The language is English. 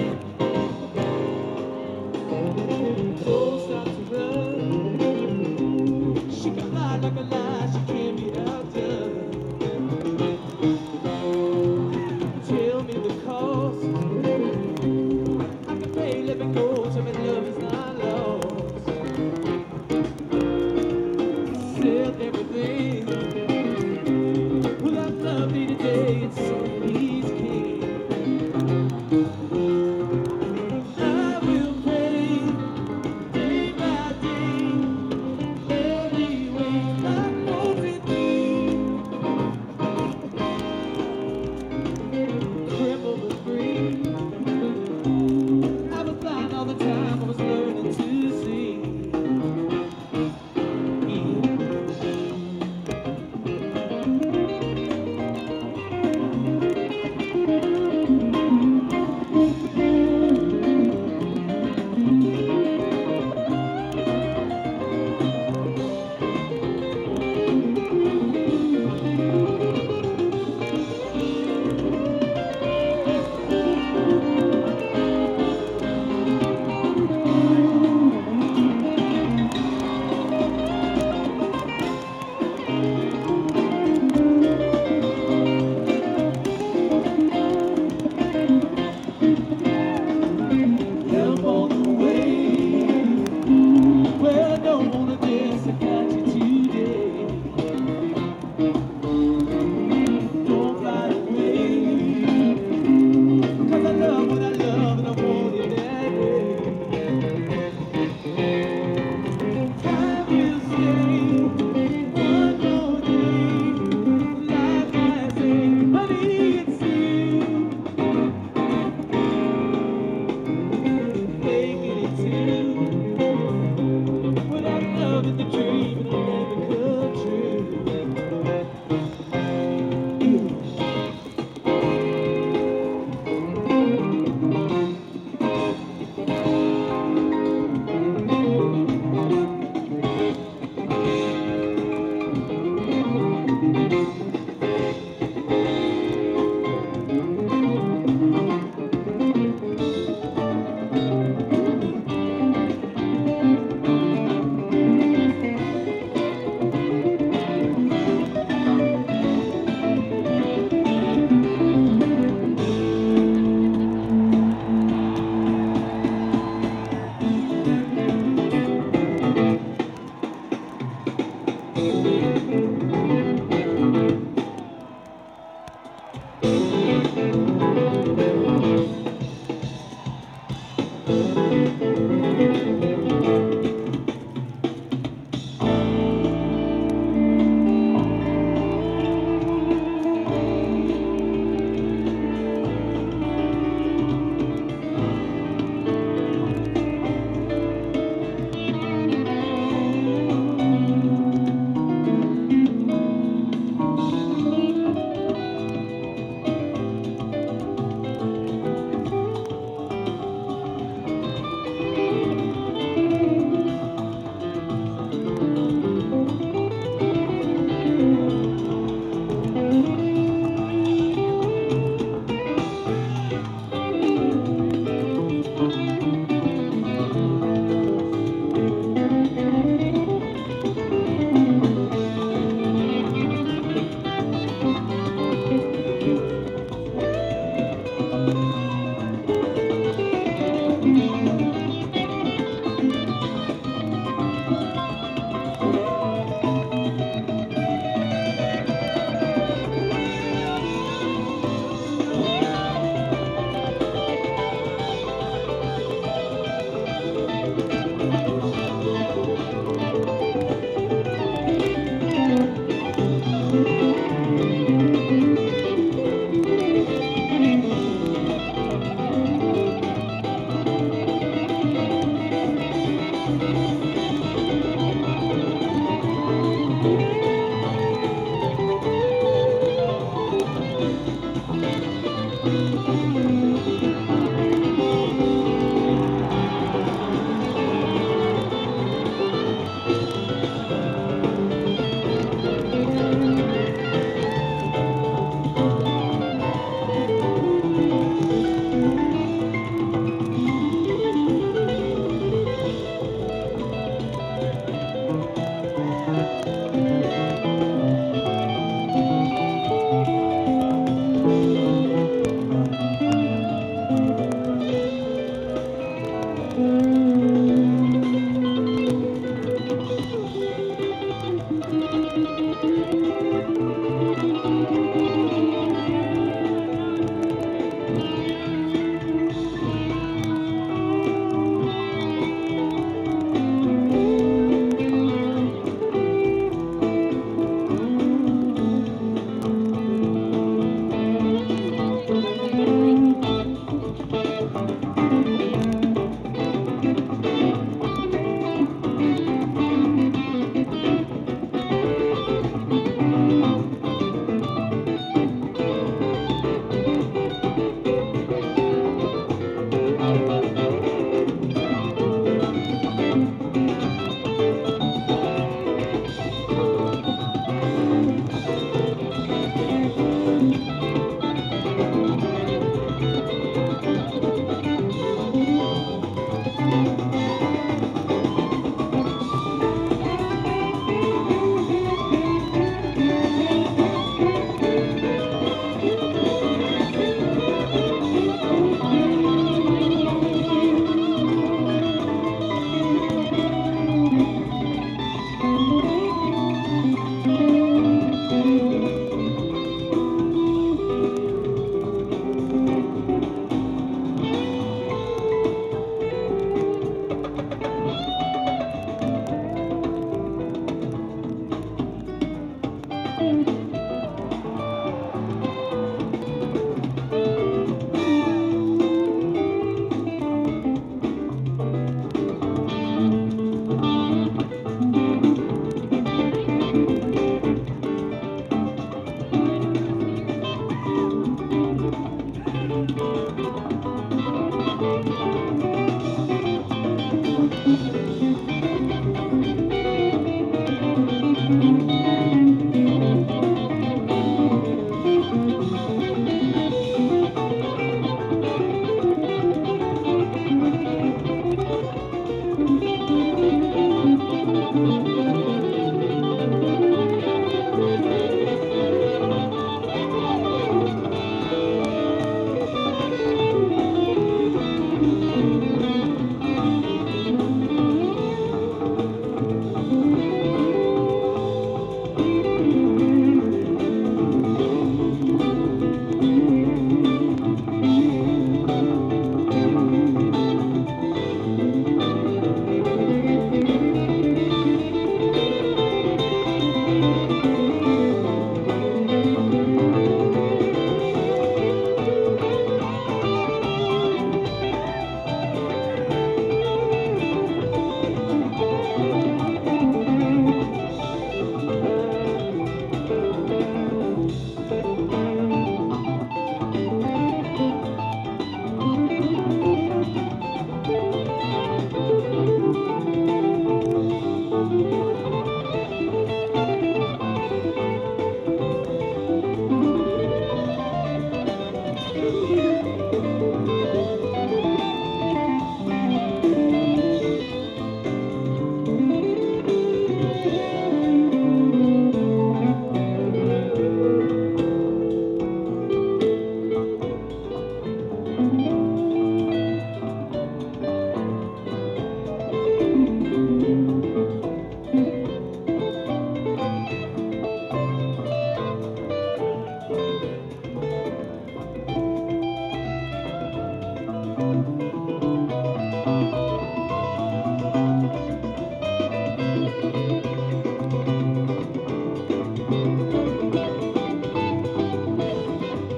Don't stop to run. She can lie like a lie, she can't be outdone. Tell me the cost. I can pay, let me go, tell me love is not lost. Sell everything. Without love day to day, it's so he's king. I will pay day by day, every way I want it be. Cripple but free. I was blind all the time, I was learning to see. Help on the way. Well, I don't wanna dance, I got you today. Don't fly away. 'Cause I love what I love and I want it that way. I will stay one more day. Life has a honey, it's you. Making it too. Without love in the dream, it'll never come true.